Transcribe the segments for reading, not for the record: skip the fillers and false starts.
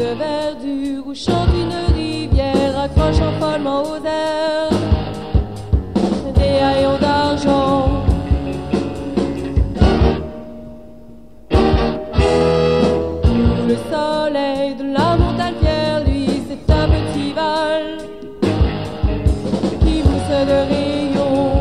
de verdure où chante une rivière accrochant follement aux airs des haillons d'argent. Le soleil de la montagne fière, lui, c'est un petit val qui mousse de rayons.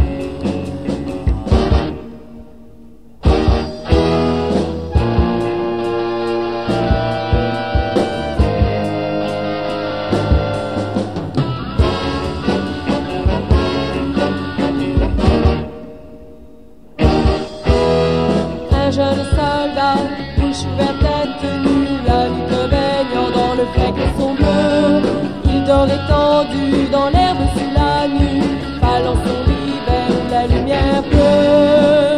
Un jeune soldat, bouche ouverte, tête nue, la vitre baignant dans le fleuve de son bleu. Il dort étendu dans l'herbe sous la nuit, balançant son l'hiver où la lumière pleut.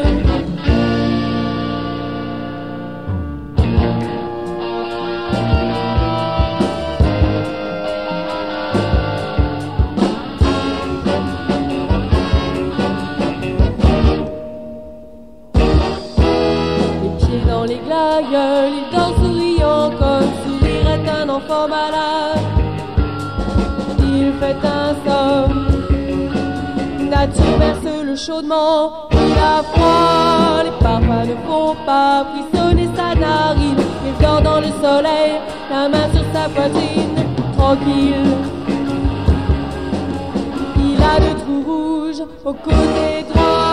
Dans les glaïeuls, il dort souriant comme sourirait un enfant malade. Il fait un somme, nature berce le chaudement. Il a froid, les parfums ne font pas frissonner sa narine. Il dort dans le soleil, la main sur sa poitrine, tranquille. Il a deux trous rouges au côté droit.